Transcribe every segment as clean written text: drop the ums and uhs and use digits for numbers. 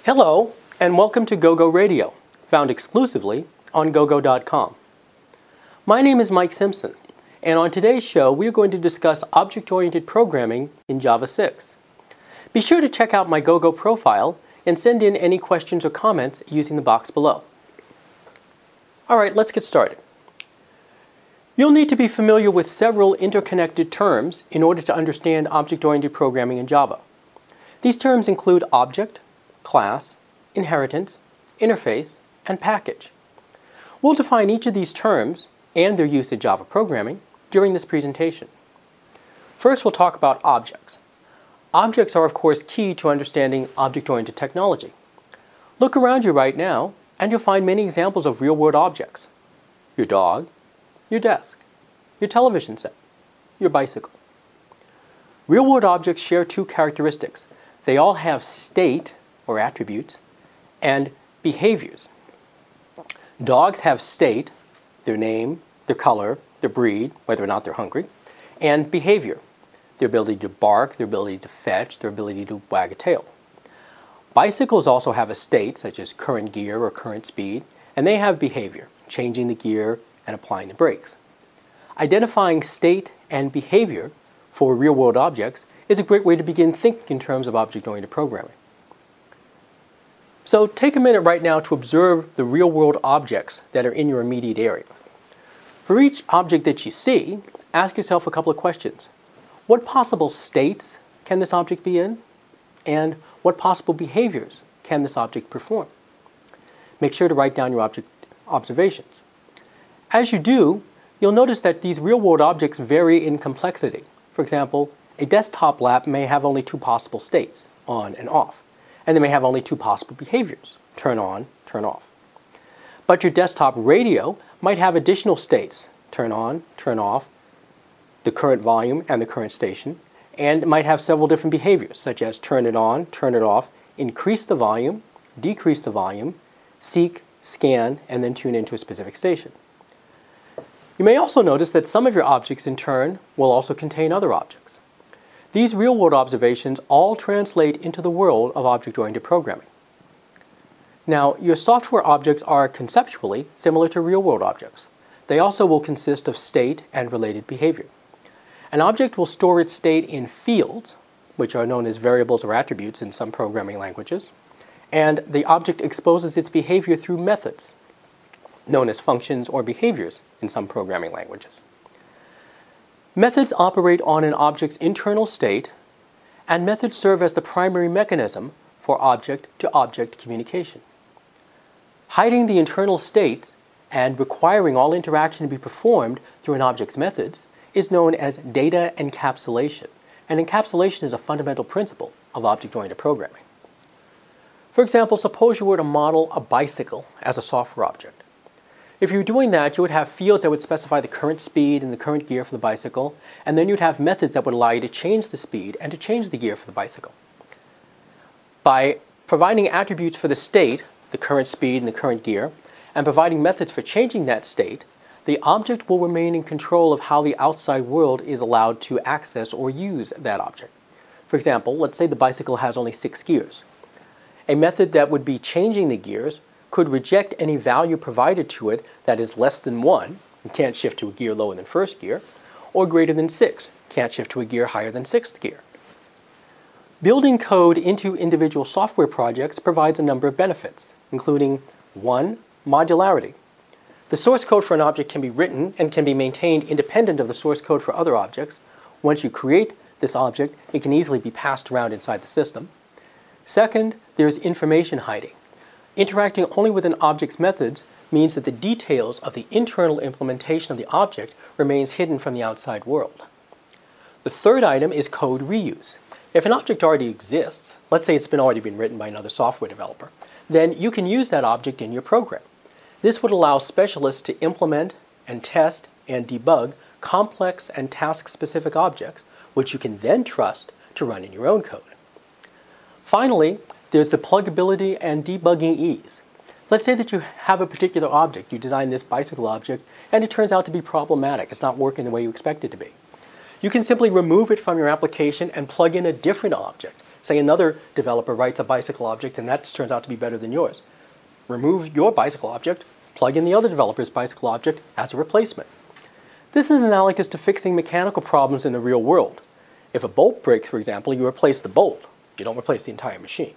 Hello, and welcome to GoGo Radio, found exclusively on gogo.com. My name is Mike Simpson, and on today's show we are going to discuss object-oriented programming in Java 6. Be sure to check out my GoGo profile and send in any questions or comments using the box below. Alright, let's get started. You'll need to be familiar with several interconnected terms in order to understand object-oriented programming in Java. These terms include object, class, inheritance, interface, and package. We'll define each of these terms and their use in Java programming during this presentation. First, we'll talk about objects. Objects are, of course, key to understanding object-oriented technology. Look around you right now, and you'll find many examples of real-world objects. Your dog, your desk, your television set, your bicycle. Real-world objects share two characteristics. They all have state, or attributes, and behaviors. Dogs have state, their name, their color, their breed, whether or not they're hungry, and behavior, their ability to bark, their ability to fetch, their ability to wag a tail. Bicycles also have a state, such as current gear or current speed, and they have behavior, changing the gear and applying the brakes. Identifying state and behavior for real-world objects is a great way to begin thinking in terms of object-oriented programming. So take a minute right now to observe the real-world objects that are in your immediate area. For each object that you see, ask yourself a couple of questions. What possible states can this object be in? And what possible behaviors can this object perform? Make sure to write down your object observations. As you do, you'll notice that these real-world objects vary in complexity. For example, a desktop lap may have only two possible states, on and off. And they may have only two possible behaviors, turn on, turn off. But your desktop radio might have additional states, turn on, turn off, the current volume and the current station, and it might have several different behaviors, such as turn it on, turn it off, increase the volume, decrease the volume, seek, scan, and then tune into a specific station. You may also notice that some of your objects in turn will also contain other objects. These real-world observations all translate into the world of object-oriented programming. Now, your software objects are conceptually similar to real-world objects. They also will consist of state and related behavior. An object will store its state in fields, which are known as variables or attributes in some programming languages, and the object exposes its behavior through methods, known as functions or behaviors in some programming languages. Methods operate on an object's internal state, and methods serve as the primary mechanism for object-to-object communication. Hiding the internal state and requiring all interaction to be performed through an object's methods is known as data encapsulation, and encapsulation is a fundamental principle of object-oriented programming. For example, suppose you were to model a bicycle as a software object. If you were doing that, you would have fields that would specify the current speed and the current gear for the bicycle, and then you'd have methods that would allow you to change the speed and to change the gear for the bicycle. By providing attributes for the state, the current speed and the current gear, and providing methods for changing that state, the object will remain in control of how the outside world is allowed to access or use that object. For example, let's say the bicycle has only 6 gears. A method that would be changing the gears could reject any value provided to it that is less than 1, and can't shift to a gear lower than first gear, or greater than 6, can't shift to a gear higher than 6th gear. Building code into individual software projects provides a number of benefits, including 1. Modularity. The source code for an object can be written and can be maintained independent of the source code for other objects. Once you create this object, it can easily be passed around inside the system. Second, there's information hiding. Interacting only with an object's methods means that the details of the internal implementation of the object remains hidden from the outside world. The third item is code reuse. If an object already exists, let's say it's already been written by another software developer, then you can use that object in your program. This would allow specialists to implement and test and debug complex and task-specific objects, which you can then trust to run in your own code. Finally, there's the pluggability and debugging ease. Let's say that you have a particular object, you design this bicycle object, and it turns out to be problematic. It's not working the way you expect it to be. You can simply remove it from your application and plug in a different object Say another developer writes a bicycle object and that turns out to be better than yours. Remove your bicycle object, plug in the other developer's bicycle object as a replacement. This is analogous to fixing mechanical problems in the real world. If a bolt breaks, for example, you replace the bolt. You don't replace the entire machine.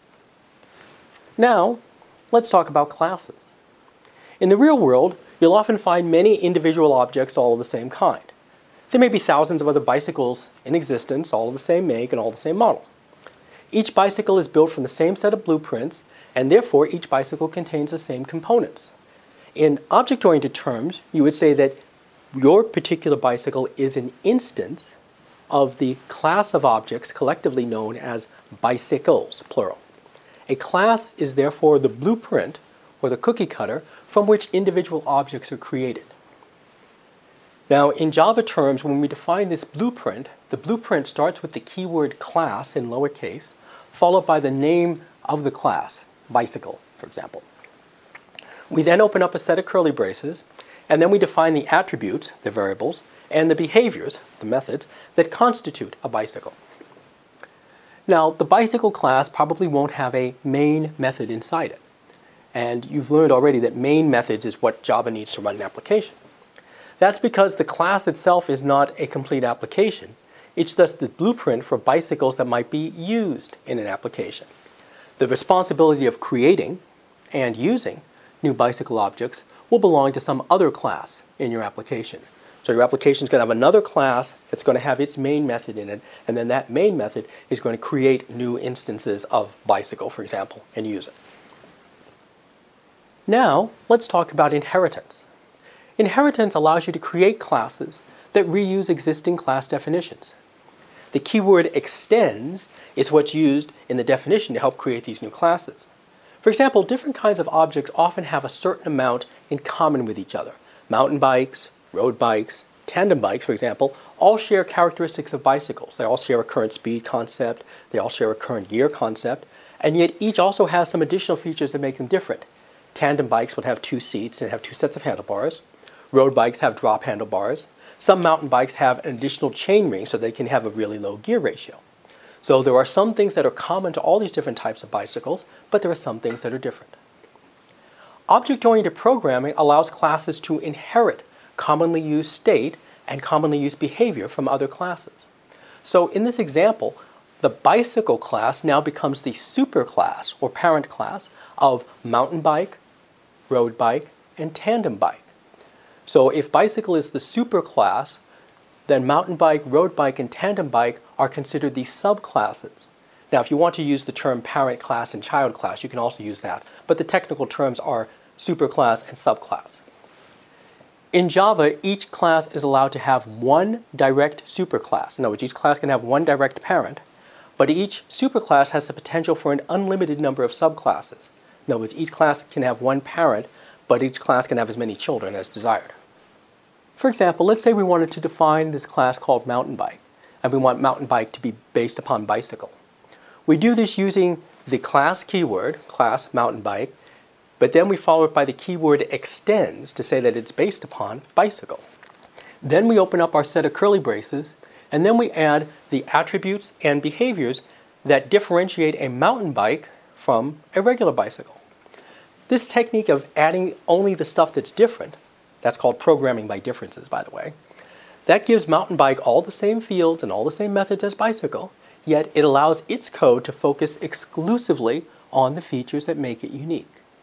Now, let's talk about classes. In the real world, you'll often find many individual objects all of the same kind. There may be thousands of other bicycles in existence, all of the same make and all the same model. Each bicycle is built from the same set of blueprints, and therefore each bicycle contains the same components. In object-oriented terms, you would say that your particular bicycle is an instance of the class of objects collectively known as bicycles, plural. A class is therefore the blueprint or the cookie cutter from which individual objects are created. Now, in Java terms, when we define this blueprint, the blueprint starts with the keyword class in lowercase, followed by the name of the class, bicycle, for example. We then open up a set of curly braces, and then we define the attributes, the variables, and the behaviors, the methods, that constitute a bicycle. Now, the bicycle class probably won't have a main method inside it. And you've learned already that main methods is what Java needs to run an application. That's because the class itself is not a complete application. It's just the blueprint for bicycles that might be used in an application. The responsibility of creating and using new bicycle objects will belong to some other class in your application. So your application is going to have another class that's going to have its main method in it, and then that main method is going to create new instances of bicycle, for example, and use it. Now, let's talk about inheritance. Inheritance allows you to create classes that reuse existing class definitions. The keyword extends is what's used in the definition to help create these new classes. For example, different kinds of objects often have a certain amount in common with each other. Mountain bikes, road bikes, tandem bikes, for example, all share characteristics of bicycles. They all share a current speed concept, they all share a current gear concept, and yet each also has some additional features that make them different. Tandem bikes will have 2 seats and have 2 sets of handlebars. Road bikes have drop handlebars. Some mountain bikes have an additional chain ring so they can have a really low gear ratio. So there are some things that are common to all these different types of bicycles, but there are some things that are different. Object-oriented programming allows classes to inherit commonly used state and commonly used behavior from other classes. So in this example, the bicycle class now becomes the superclass or parent class of mountain bike, road bike, and tandem bike. So if bicycle is the superclass, then mountain bike, road bike, and tandem bike are considered the subclasses. Now, if you want to use the term parent class and child class, you can also use that, but the technical terms are superclass and subclass. In Java, each class is allowed to have one direct superclass. In other words, each class can have one direct parent, but each superclass has the potential for an unlimited number of subclasses. In other words, each class can have one parent, but each class can have as many children as desired. For example, let's say we wanted to define this class called mountain bike, and we want mountain bike to be based upon bicycle. We do this using the class keyword, class mountain bike, but then we follow it by the keyword extends to say that it's based upon bicycle. Then we open up our set of curly braces, and then we add the attributes and behaviors that differentiate a mountain bike from a regular bicycle. This technique of adding only the stuff that's different, that's called programming by differences, by the way, that gives mountain bike all the same fields and all the same methods as bicycle, yet it allows its code to focus exclusively on the features that make it unique.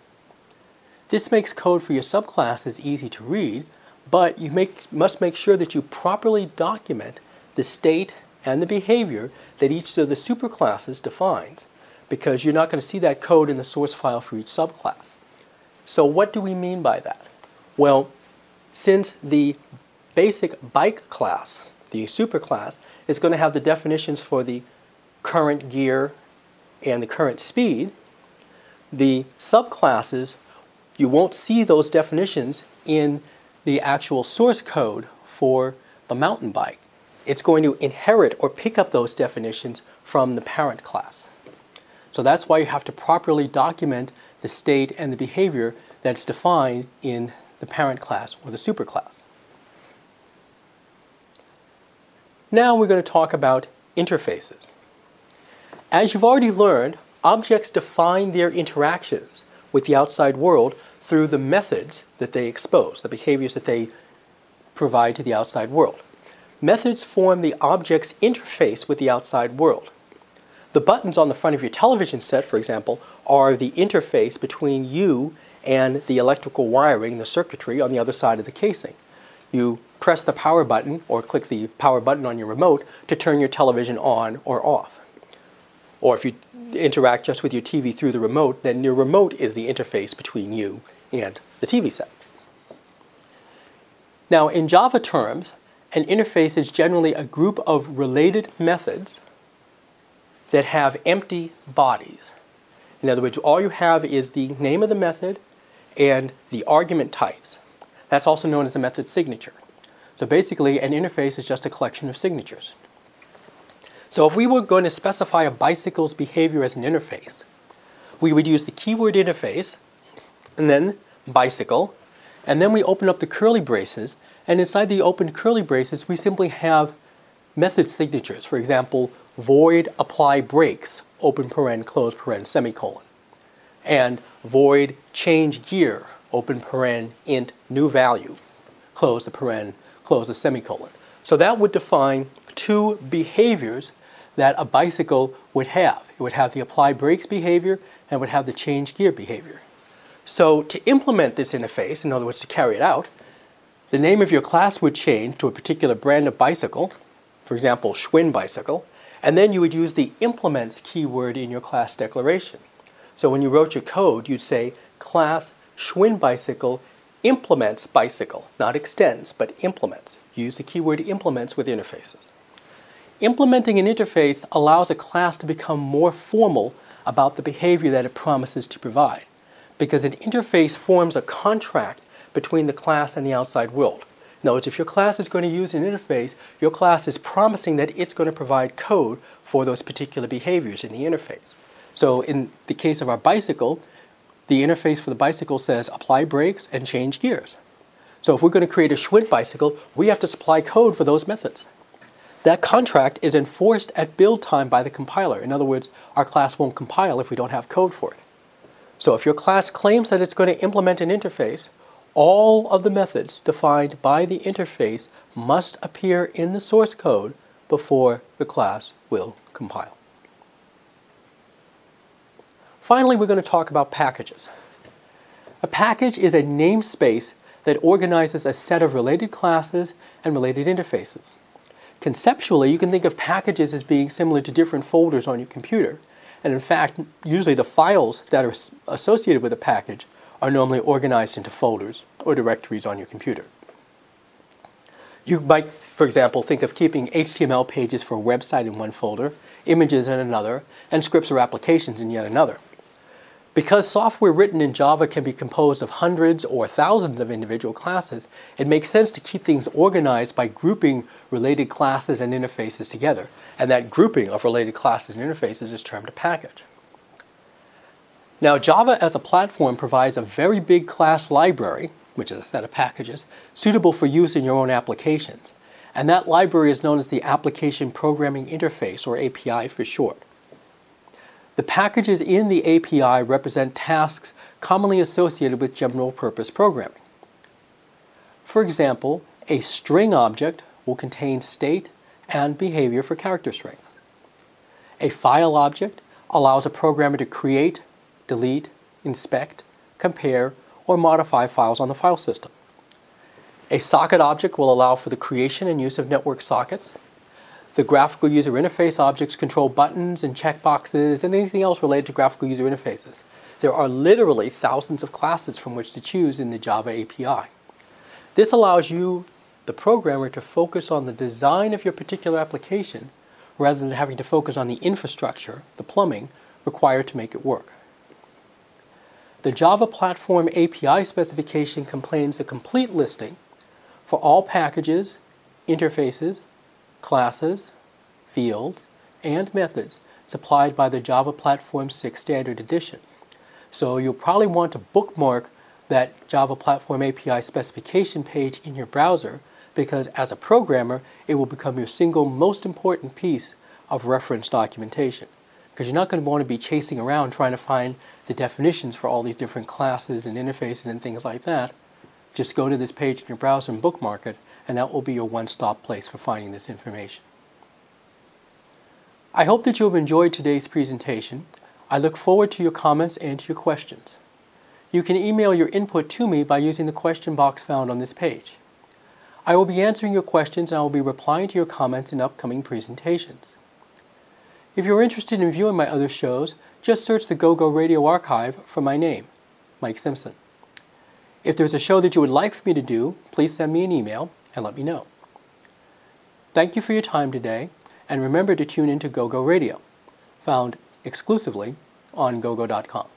This makes code for your subclasses easy to read, but you must make sure that you properly document the state and the behavior that each of the superclasses defines, because you're not going to see that code in the source file for each subclass. So what do we mean by that? Well, since the basic bike class, the superclass, is going to have the definitions for the current gear and the current speed, the subclasses, you won't see those definitions in the actual source code for the mountain bike. It's going to inherit or pick up those definitions from the parent class. So that's why you have to properly document the state and the behavior that's defined in the parent class or the superclass. Now we're going to talk about interfaces. As you've already learned, objects define their interactions with the outside world through the methods that they expose, the behaviors that they provide to the outside world. Methods form the object's interface with the outside world. The buttons on the front of your television set, for example, are the interface between you and the electrical wiring, the circuitry on the other side of the casing. You press the power button or click the power button on your remote to turn your television on or off. Or if you interact just with your TV through the remote, then your remote is the interface between you and the TV set. Now, in Java terms, an interface is generally a group of related methods that have empty bodies. In other words, all you have is the name of the method and the argument types. That's also known as a method signature. So basically, an interface is just a collection of signatures. So if we were going to specify a bicycle's behavior as an interface, we would use the keyword interface, and then bicycle, and then we open up the curly braces, and inside the open curly braces, we simply have method signatures. For example, void apply brakes, open paren, close paren, semicolon. And void change gear, open paren, int new value, close the paren, close the semicolon. So that would define two behaviors that a bicycle would have. It would have the apply brakes behavior and would have the change gear behavior. So to implement this interface, in other words, to carry it out, the name of your class would change to a particular brand of bicycle, for example, Schwinn bicycle, and then you would use the implements keyword in your class declaration. So when you wrote your code, you'd say class Schwinn bicycle implements bicycle, not extends, but implements. Use the keyword implements with interfaces. Implementing an interface allows a class to become more formal about the behavior that it promises to provide, because an interface forms a contract between the class and the outside world. In other words, if your class is going to use an interface, your class is promising that it's going to provide code for those particular behaviors in the interface. So in the case of our bicycle, the interface for the bicycle says apply brakes and change gears. So if we're going to create a Schwinn bicycle, we have to supply code for those methods. That contract is enforced at build time by the compiler. In other words, our class won't compile if we don't have code for it. So if your class claims that it's going to implement an interface, all of the methods defined by the interface must appear in the source code before the class will compile. Finally, we're going to talk about packages. A package is a namespace that organizes a set of related classes and related interfaces. Conceptually, you can think of packages as being similar to different folders on your computer. And in fact, usually the files that are associated with a package are normally organized into folders or directories on your computer. You might, for example, think of keeping HTML pages for a website in one folder, images in another, and scripts or applications in yet another. Because software written in Java can be composed of hundreds or thousands of individual classes, it makes sense to keep things organized by grouping related classes and interfaces together. And that grouping of related classes and interfaces is termed a package. Now, Java as a platform provides a very big class library, which is a set of packages, suitable for use in your own applications. And that library is known as the Application Programming Interface, or API for short. The packages in the API represent tasks commonly associated with general-purpose programming. For example, a string object will contain state and behavior for character strings. A file object allows a programmer to create, delete, inspect, compare, or modify files on the file system. A socket object will allow for the creation and use of network sockets. The graphical user interface objects control buttons and checkboxes and anything else related to graphical user interfaces. There are literally thousands of classes from which to choose in the Java API. This allows you, the programmer, to focus on the design of your particular application rather than having to focus on the infrastructure, the plumbing, required to make it work. The Java Platform API specification contains a complete listing for all packages, interfaces, classes, fields, and methods supplied by the Java Platform 6 Standard Edition. So you'll probably want to bookmark that Java Platform API specification page in your browser because as a programmer, it will become your single most important piece of reference documentation. because you're not going to want to be chasing around trying to find the definitions for all these different classes and interfaces and things like that. Just go to this page in your browser and bookmark it, and that will be your one-stop place for finding this information. I hope that you have enjoyed today's presentation. I look forward to your comments and to your questions. You can email your input to me by using the question box found on this page. I will be answering your questions and I will be replying to your comments in upcoming presentations. If you're interested in viewing my other shows, just search the GoGo Radio Archive for my name, Mike Simpson. If there's a show that you would like for me to do, please send me an email and let me know. Thank you for your time today, and remember to tune into GoGo Radio, found exclusively on gogo.com.